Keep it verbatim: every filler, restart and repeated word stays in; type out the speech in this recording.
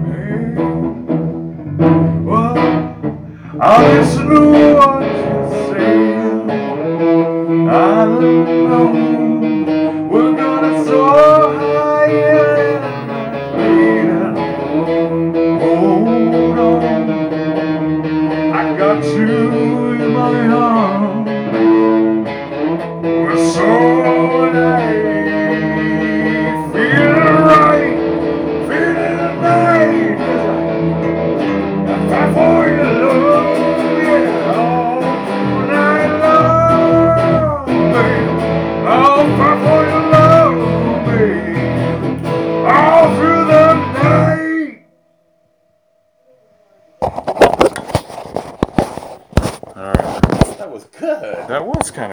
Hey, well, I'll listen to what you say. I don't know. We're gonna soar high and later. Hold on, I got you in my arms. We're so nice, feeling right, feeling right. I fight for your love, yeah, all night long, babe. I'll fight for your love, babe, all through the night. All right, That was good. that was kind of.